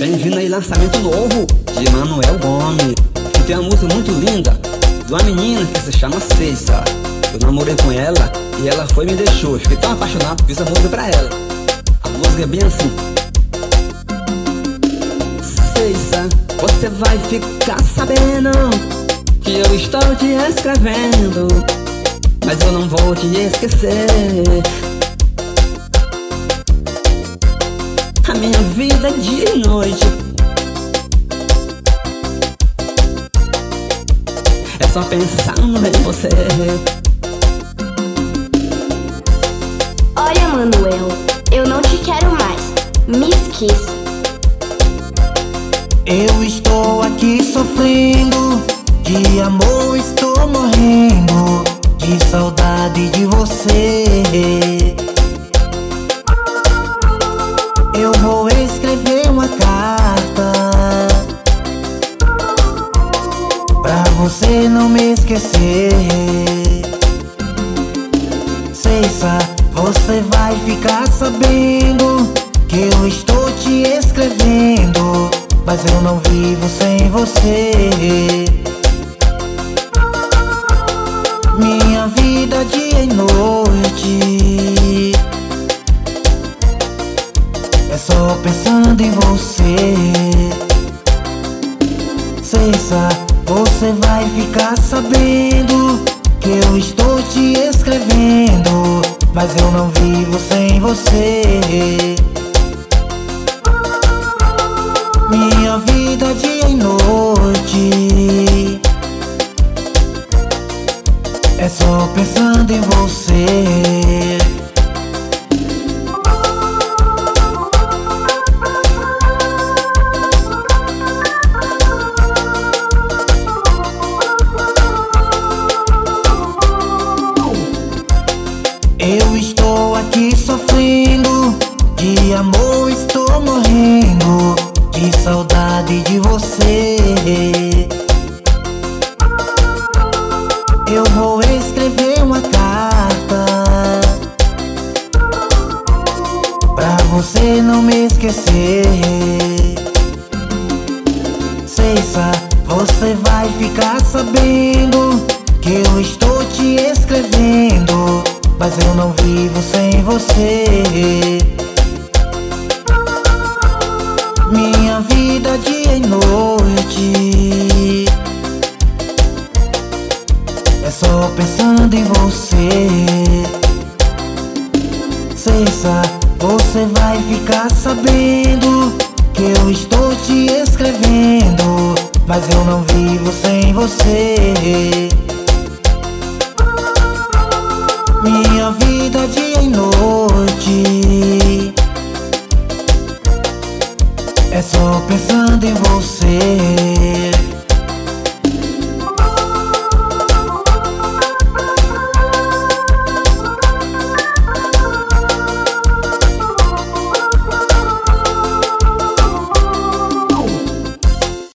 Bem-vindo aí, lançamento novo de Manuel Gomes, que tem uma música muito linda de uma menina que se chama Ceissa. Eu namorei com ela e ela foi e me deixou. Eu fiquei tão apaixonado que fiz a música pra ela. A música é bem assim: Ceissa, você vai ficar sabendo que eu estou te escrevendo, mas eu não vou te esquecer. A minha vida é dia e noite, é só pensando em você. Olha, Manuel, eu não te quero mais, me esqueça. Eu estou aqui sofrendo, de amor estou morrendo, de saudade de você. Eu vou escrever uma carta pra você não me esquecer. Ceissa, você vai ficar sabendo que eu estou te escrevendo, mas eu não vivo sem você. Minha vida dia e noite é só pensando em você. Ceissa, você vai ficar sabendo que eu estou te escrevendo, mas eu não vivo sem você. Minha vida dia e noite é só pensando em você. Eu estou aqui sofrendo, de amor estou morrendo, de saudade de você. Eu vou escrever uma carta pra você não me esquecer. Ceissa, você vai ficar sabendo que eu estou te escrevendo, mas eu não vivo sem você. Minha vida dia e noite é só pensando em você. Ceissa, você vai ficar sabendo que eu estou te escrevendo, mas eu não vivo sem você. Minha vida dia e noite é só pensando em você.